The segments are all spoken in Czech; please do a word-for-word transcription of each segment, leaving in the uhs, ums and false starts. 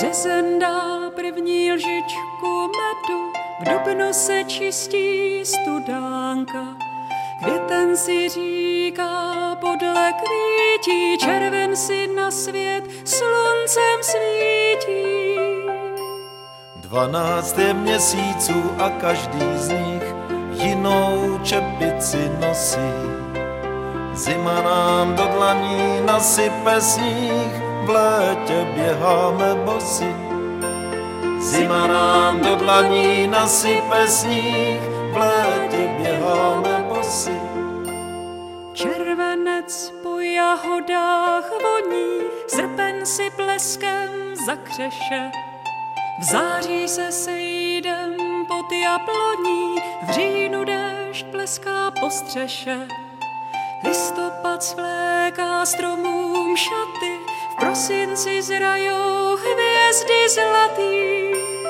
Březen dá první lžičku medu, v dubnu se čistí studánka. Květen si říká podle kvítí, červen si na svět sluncem svítí. Dvanáct je měsíců a každý z nich jinou čepici nosí. Zima nám do dlaní nasype sníh, v létě běháme bosí. Zima nám do dlaní nasype sníh, v létě běháme bosí. Červenec po jahodách voní, srpen si bleskem zakřeše. V září se sejdem pod jabloní, v říjnu déšť bleská po střeše. Listopad svléká stromům šaty, v prosinci zrajou hvězdy zlatý.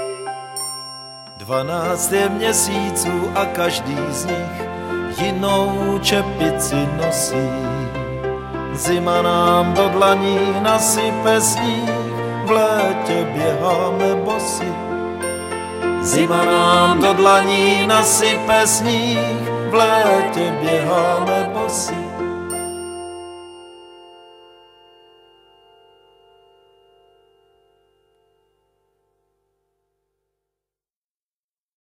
Dvanáct je měsíců a každý z nich jinou čepici nosí. Zima nám do dlaní nasype sníh, v létě běháme bosí. Zima nám do dlaní nasype sníh, v létě běháme bosí.